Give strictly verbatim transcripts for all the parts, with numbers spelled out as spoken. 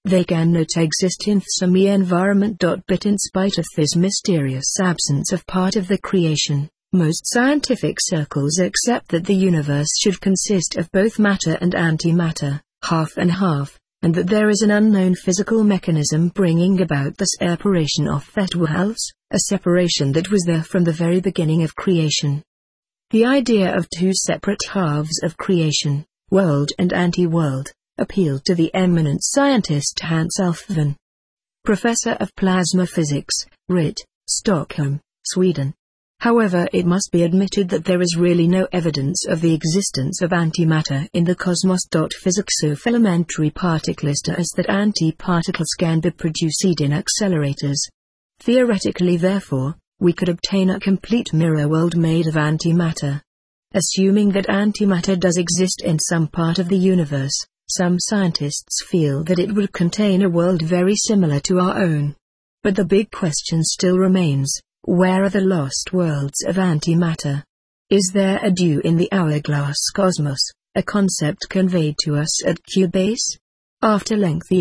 They cannot exist in some environment. But in spite of this mysterious absence of part of the creation, most scientific circles accept that the universe should consist of both matter and antimatter, half and half, and that there is an unknown physical mechanism bringing about the separation of halves, a separation that was there from the very beginning of creation. The idea of two separate halves of creation, world and anti-world, appealed to the eminent scientist Hans Alfvén, professor of plasma physics, R I T, Stockholm, Sweden. However, it must be admitted that there is really no evidence of the existence of antimatter in the cosmos. Physics of elementary particles tells us that antiparticles can be produced in accelerators. Theoretically, therefore, we could obtain a complete mirror world made of antimatter. Assuming that antimatter does exist in some part of the universe, some scientists feel that it would contain a world very similar to our own. But the big question still remains: where are the lost worlds of antimatter? Is there a dew in the hourglass cosmos, a concept conveyed to us at Cubase? After lengthy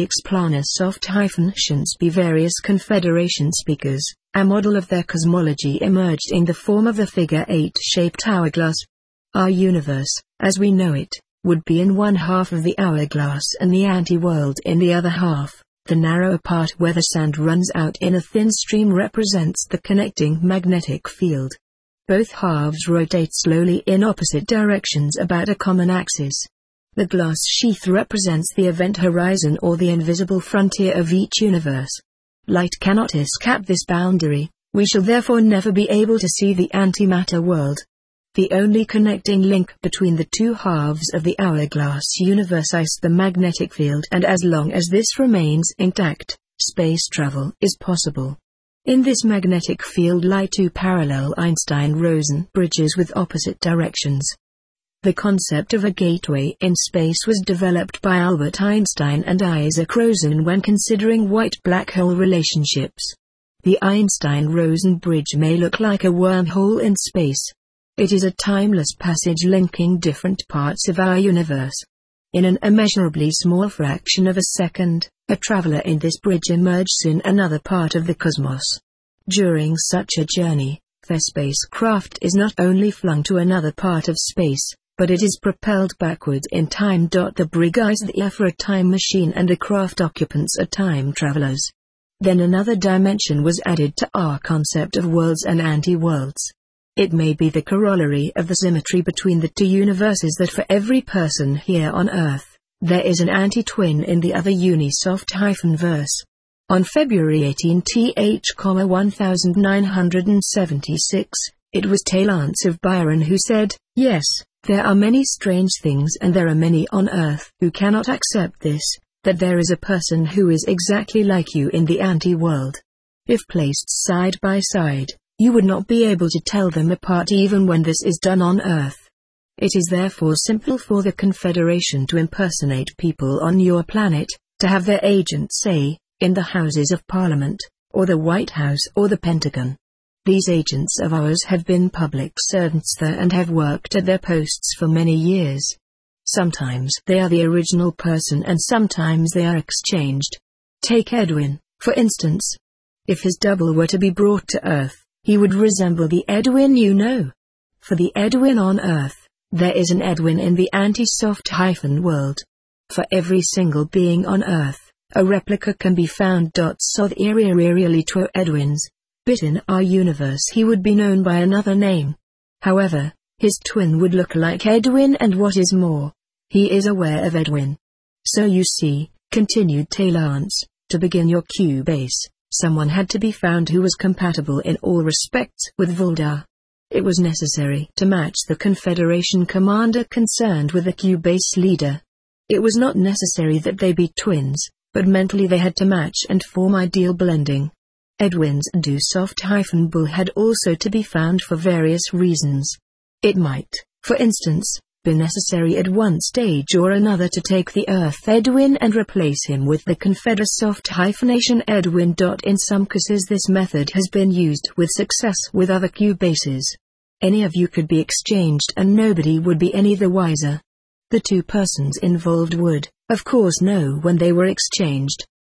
explanations by various Confederation speakers, a model of their cosmology emerged in the form of the figure eight-shaped hourglass. Our universe, as we know it, would be in one half of the hourglass and the anti-world in the other half. The narrower part where the sand runs out in a thin stream represents the connecting magnetic field. Both halves rotate slowly in opposite directions about a common axis. The glass sheath represents the event horizon or the invisible frontier of each universe. Light cannot escape this boundary, we shall therefore never be able to see the antimatter world. The only connecting link between the two halves of the hourglass universe is the magnetic field, and as long as this remains intact, space travel is possible. In this magnetic field lie two parallel Einstein-Rosen bridges with opposite directions. The concept of a gateway in space was developed by Albert Einstein and Isaac Rosen when considering white-black hole relationships. The Einstein-Rosen bridge may look like a wormhole in space. It is a timeless passage linking different parts of our universe. In an immeasurably small fraction of a second, a traveler in this bridge emerges in another part of the cosmos. During such a journey, the spacecraft is not only flung to another part of space, but it is propelled backwards in time. The brig is therefore a time machine and the craft occupants are time travelers. Then another dimension was added to our concept of worlds and anti-worlds. It may be the corollary of the symmetry between the two universes that for every person here on Earth, there is an anti-twin in the other unisoft-verse. On February eighteenth, nineteen seventy-six, it was Talents of Byron who said, "Yes, there are many strange things and there are many on Earth who cannot accept this, that there is a person who is exactly like you in the anti-world. If placed side by side, you would not be able to tell them apart even when this is done on Earth. It is therefore simple for the Confederation to impersonate people on your planet, to have their agents say, in the Houses of Parliament, or the White House or the Pentagon. These agents of ours have been public servants there and have worked at their posts for many years. Sometimes they are the original person and sometimes they are exchanged. Take Edwin, for instance. If his double were to be brought to Earth, he would resemble the Edwin you know. For the Edwin on Earth, there is an Edwin in the anti-soft-world. For every single being on Earth, a replica can be found. So there are really two Edwins, but in our universe he would be known by another name. However, his twin would look like Edwin, and what is more, he is aware of Edwin. So you see, continued Talents, to begin your Cubase, someone had to be found who was compatible in all respects with Voldar. It was necessary to match the Confederation commander concerned with the Cubase leader. It was not necessary that they be twins, but mentally they had to match and form ideal blending. Edwin's do soft-bull had also to be found for various reasons. It might, for instance, be necessary at one stage or another to take the Earth Edwin and replace him with the Confederate soft-nation Edwin. In some cases this method has been used with success with other Cubases. Any of you could be exchanged and nobody would be any the wiser. The two persons involved would, of course, know when they were exchanged,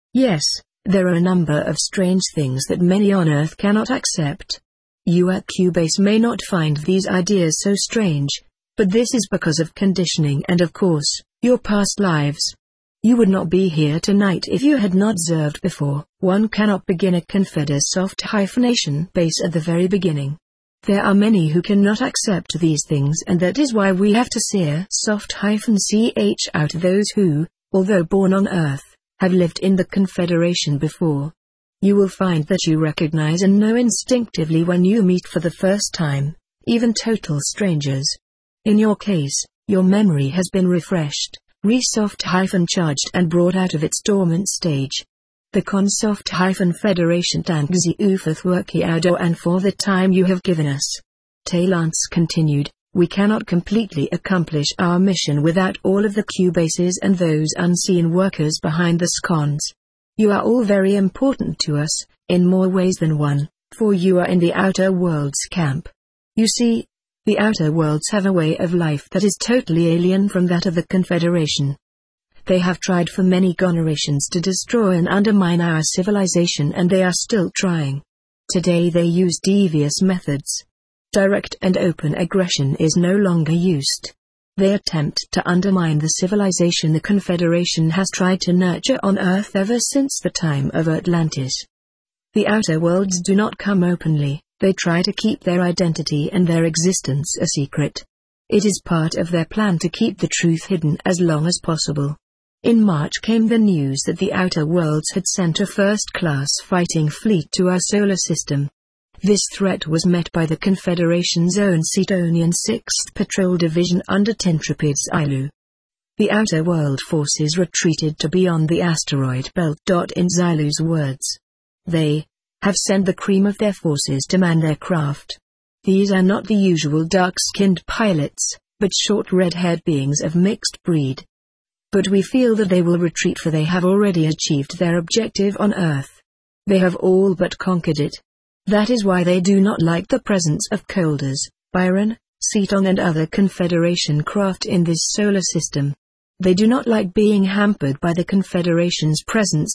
Yes, there are a number of strange things that many on Earth cannot accept. You at Cubase may not find these ideas so strange, but this is because of conditioning and of course, your past lives. You would not be here tonight if you had not observed before. One cannot begin a Confeder soft hyphenation base at the very beginning. There are many who cannot accept these things, and that is why we have to sear soft hyphen ch out those who, although born on Earth, have lived in the Confederation before. You will find that you recognize and know instinctively when you meet for the first time, even total strangers. In your case, your memory has been refreshed, resoft hyphen charged and brought out of its dormant stage. The Consoft hyphen Federation dank Sie Uferthwerki Ado, and for the time you have given us. Talance continued, we cannot completely accomplish our mission without all of the Cubases and those unseen workers behind the scons. You are all very important to us, in more ways than one, for you are in the Outer Worlds camp. You see, the Outer Worlds have a way of life that is totally alien from that of the Confederation. They have tried for many generations to destroy and undermine our civilization, and they are still trying. Today they use devious methods. Direct and open aggression is no longer used. They attempt to undermine the civilization the Confederation has tried to nurture on Earth ever since the time of Atlantis. The Outer Worlds do not come openly, they try to keep their identity and their existence a secret. It is part of their plan to keep the truth hidden as long as possible. In March came the news that the Outer Worlds had sent a first-class fighting fleet to our solar system. This threat was met by the Confederation's own Cetonian sixth Patrol Division under Tentrapid Zylu. The Outer World forces retreated to beyond the asteroid belt. In Zylu's words, they have sent the cream of their forces to man their craft. These are not the usual dark-skinned pilots, but short red-haired beings of mixed breed. But we feel that they will retreat, for they have already achieved their objective on Earth. They have all but conquered it. That is why they do not like the presence of Colders, Byron, Ceton and other Confederation craft in this solar system. They do not like being hampered by the Confederation's presence.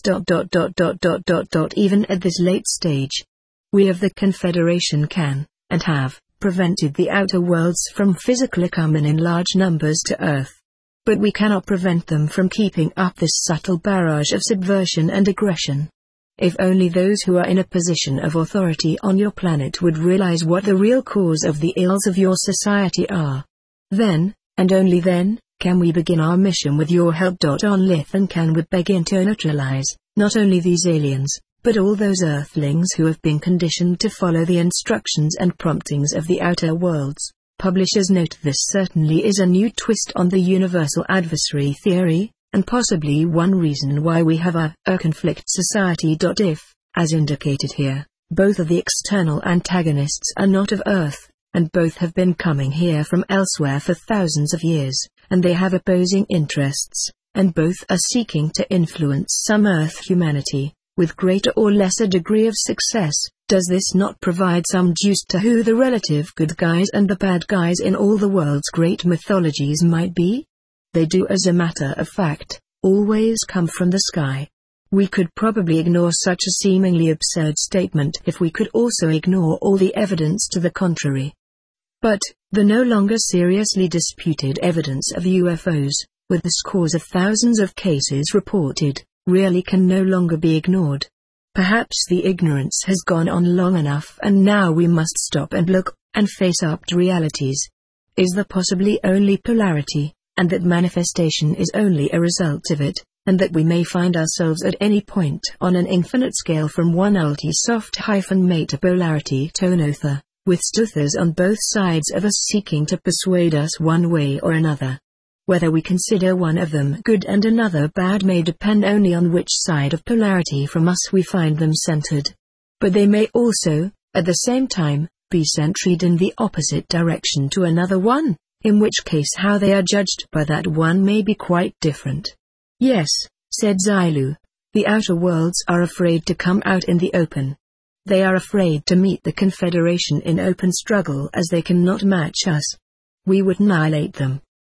Even at this late stage, we of the Confederation can, and have, prevented the Outer Worlds from physically coming in large numbers to Earth. But we cannot prevent them from keeping up this subtle barrage of subversion and aggression. If only those who are in a position of authority on your planet would realize what the real cause of the ills of your society are. Then, and only then, can we begin our mission with your help. On Lithan can we begin to neutralize, not only these aliens, but all those Earthlings who have been conditioned to follow the instructions and promptings of the Outer Worlds. Publishers note this certainly is a new twist on the universal adversary theory, and possibly one reason why we have a, a conflict society. If, as indicated here, both of the external antagonists are not of Earth, and both have been coming here from elsewhere for thousands of years, and they have opposing interests, and both are seeking to influence some Earth humanity, with greater or lesser degree of success, does this not provide some juice to who the relative good guys and the bad guys in all the world's great mythologies might be? They do, as a matter of fact, always come from the sky. We could probably ignore such a seemingly absurd statement if we could also ignore all the evidence to the contrary. But, the no longer seriously disputed evidence of U F Os, with the scores of thousands of cases reported, really can no longer be ignored. Perhaps the ignorance has gone on long enough, and now we must stop and look, and face up to realities. Is there possibly only polarity, and that manifestation is only a result of it, and that we may find ourselves at any point on an infinite scale from one ulti-soft hyphen meta-polarity to another, with stuthers on both sides of us seeking to persuade us one way or another. Whether we consider one of them good and another bad may depend only on which side of polarity from us we find them centered. But they may also, at the same time, be centered in the opposite direction to another one, in which case how they are judged by that one may be quite different. Yes, said Zylu, the Outer Worlds are afraid to come out in the open. They are afraid to meet the Confederation in open struggle, as they cannot match us. We would annihilate them.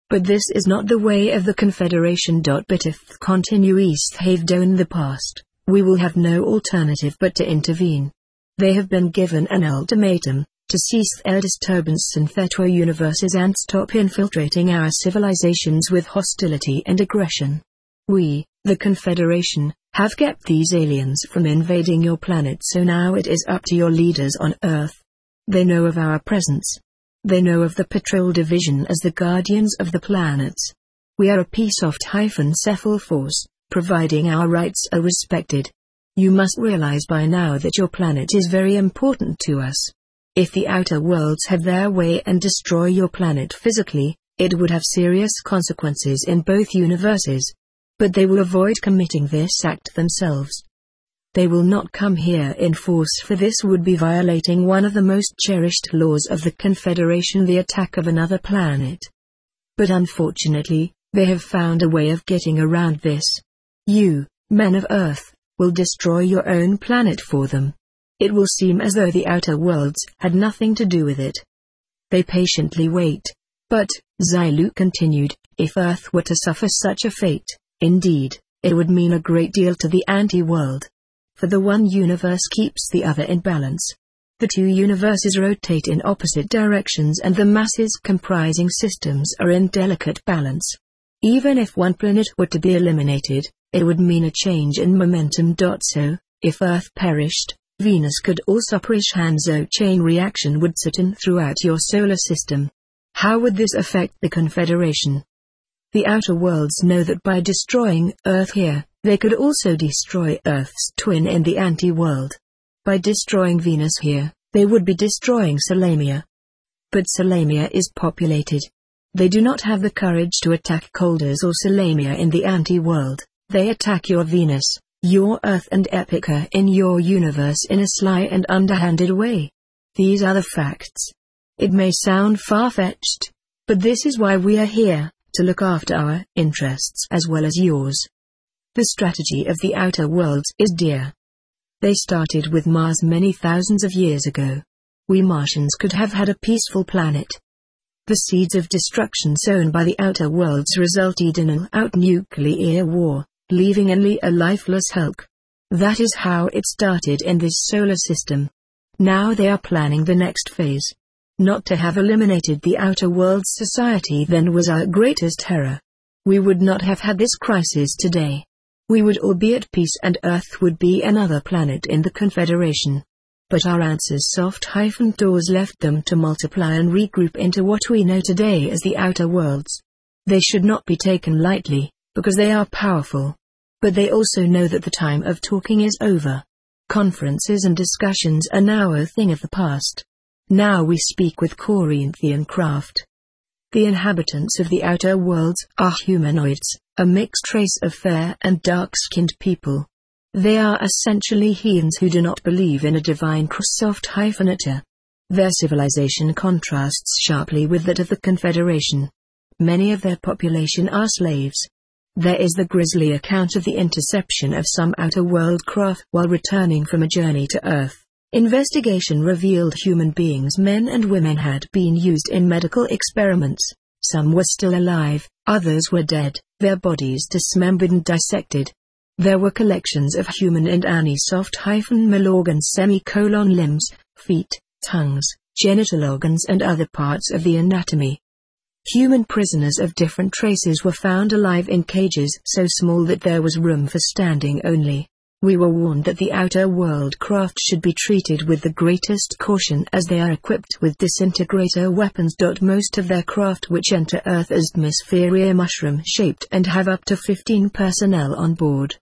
But this is not the way of the Confederation. Bitith continues have in the past, we will have no alternative but to intervene. They have been given an ultimatum, to cease their disturbance in Theta universes and stop infiltrating our civilizations with hostility and aggression. We, the Confederation, have kept these aliens from invading your planet, so now it is up to your leaders on Earth. They know of our presence. They know of the Patrol Division as the guardians of the planets. We are a P-soft-cephal force, providing our rights are respected. You must realize by now that your planet is very important to us. If the outer worlds have their way and destroy your planet physically, it would have serious consequences in both universes. But they will avoid committing this act themselves. They will not come here in force, for this would be violating one of the most cherished laws of the Confederation, the attack of another planet. But unfortunately, they have found a way of getting around this. You, men of Earth, will destroy your own planet for them. It will seem as though the outer worlds had nothing to do with it. They patiently wait. But, Xilu continued, if Earth were to suffer such a fate, indeed, it would mean a great deal to the anti-world. For the one universe keeps the other in balance. The two universes rotate in opposite directions and the masses comprising systems are in delicate balance. Even if one planet were to be eliminated, it would mean a change in momentum. So, if Earth perished, Venus could also perish. Hanzo chain reaction would set in throughout your solar system. How would this affect the Confederation? The outer worlds know that by destroying Earth here, they could also destroy Earth's twin in the anti-world. By destroying Venus here, they would be destroying Salamia. But Salamia is populated. They do not have the courage to attack Colders or Salamia in the anti-world. They attack your Venus, your Earth and Epica in your universe in a sly and underhanded way. These are the facts. It may sound far-fetched, but this is why we are here, to look after our interests as well as yours. The strategy of the outer worlds is dear. They started with Mars many thousands of years ago. We Martians could have had a peaceful planet. The seeds of destruction sown by the outer worlds resulted in an out nuclear war, leaving only a lifeless Hulk. That is how it started in this solar system. Now they are planning the next phase. Not to have eliminated the outer world's society then was our greatest terror. We would not have had this crisis today. We would all be at peace and Earth would be another planet in the Confederation. But our answers soft-doors left them to multiply and regroup into what we know today as the outer worlds. They should not be taken lightly, because they are powerful. But they also know that the time of talking is over. Conferences and discussions are now a thing of the past. Now we speak with Corinthian craft. The inhabitants of the outer worlds are humanoids, a mixed race of fair and dark-skinned people. They are essentially heathens who do not believe in a divine cross-nature. Their civilization contrasts sharply with that of the Confederation. Many of their population are slaves. There is the grisly account of the interception of some outer world craft while returning from a journey to Earth. Investigation revealed human beings, men and women, had been used in medical experiments. Some were still alive, others were dead, their bodies dismembered and dissected. There were collections of human and anisoft-male organs, semicolon limbs, feet, tongues, genital organs and other parts of the anatomy. Human prisoners of different races were found alive in cages so small that there was room for standing only. We were warned that the outer world craft should be treated with the greatest caution as they are equipped with disintegrator weapons. Most of their craft which enter Earth as atmosphere mushroom-shaped and have up to fifteen personnel on board.